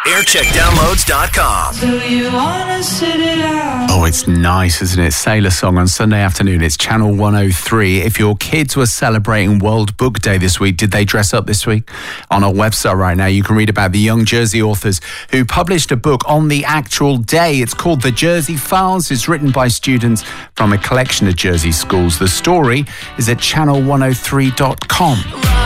Aircheckdownloads.com. Oh, it's nice, isn't it? Sailor Song on Sunday afternoon. It's Channel 103. If your kids were celebrating World Book Day this week, did they dress up this week? On our website right now, you can read about the young Jersey authors who published a book on the actual day. It's called The Jersey Files. It's written by students from a collection of Jersey schools. The story is at channel103.com.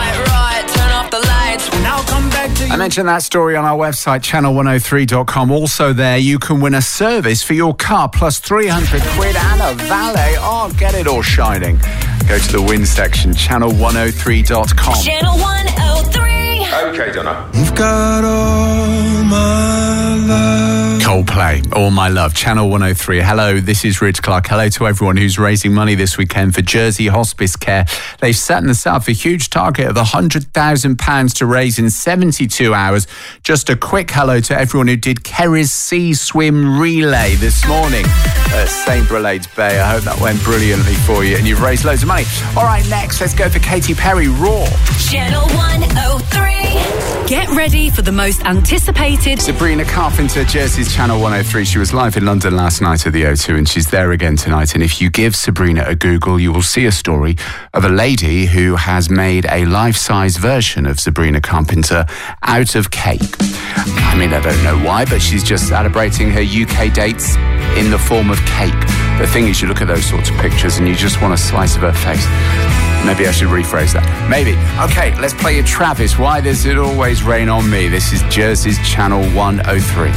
I mentioned that story on our website, channel103.com. Also there, you can win a service for your car, plus 300 quid and a valet. Oh, get it all shining. Go to the win section, channel103.com. Channel 103. Okay, Donna. You've got all my love. Coldplay, All My Love, Channel 103. Hello, this is Rich Clark. Hello to everyone who's raising money this weekend for Jersey Hospice Care. They've set themselves a huge target of £100,000 to raise in 72 hours. Just a quick hello to everyone who did Kerry's Sea Swim Relay this morning at St. Brelade's Bay. I hope that went brilliantly for you and you've raised loads of money. All right, next, let's go for Katy Perry, Raw. Channel 103. Get ready for the most anticipated Sabrina Carpenter, Jersey's Channel 103. She was live in London last night at the O2 and she's there again tonight. And if you give Sabrina a Google, you will see a story of a lady who has made a life-size version of Sabrina Carpenter out of cake. I mean, I don't know why, but she's just celebrating her UK dates in the form of cake. The thing is, you look at those sorts of pictures and you just want a slice of her face. Maybe I should rephrase that. Maybe. Okay, let's play a Travis. Why Does It Always Rain on Me? This is Jersey's Channel 103.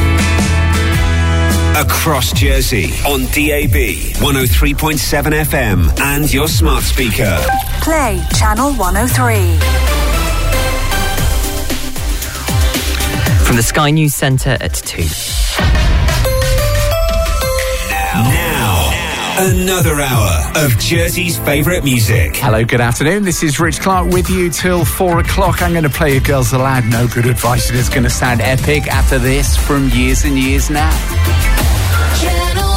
Across Jersey on DAB 103.7 FM and your smart speaker. Play Channel 103. From the Sky News Centre at 2. Now, another hour of Jersey's favourite music. Hello, good afternoon. This is Rich Clark with you till 4 o'clock. I'm going to play you Girls Aloud. No good advice. It is going to sound epic after this from years and years now. Channel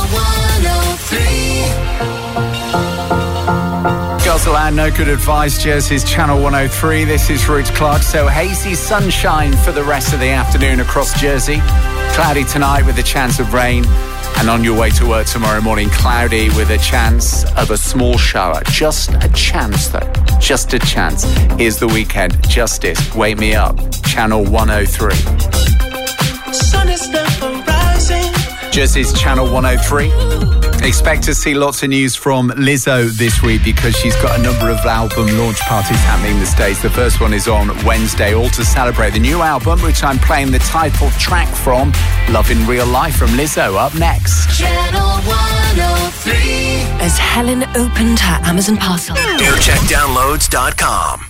103. Girls Aloud, no good advice. Jersey's Channel 103. This is Rich Clark. So hazy sunshine for the rest of the afternoon across Jersey. Cloudy tonight with a chance of rain. And on your way to work tomorrow morning, cloudy with a chance of a small shower. Just a chance, though. Just a chance. Here's the weekend. Justice, Wake Me Up. Channel 103. Sun is never rising. Jersey's Channel 103. Expect to see lots of news from Lizzo this week because she's got a number of album launch parties happening in the States. The first one is on Wednesday, all to celebrate the new album, which I'm playing the title track from, Love in Real Life from Lizzo. Up next. Channel 103. as Helen opened her Amazon parcel. Aircheckdownloads.com.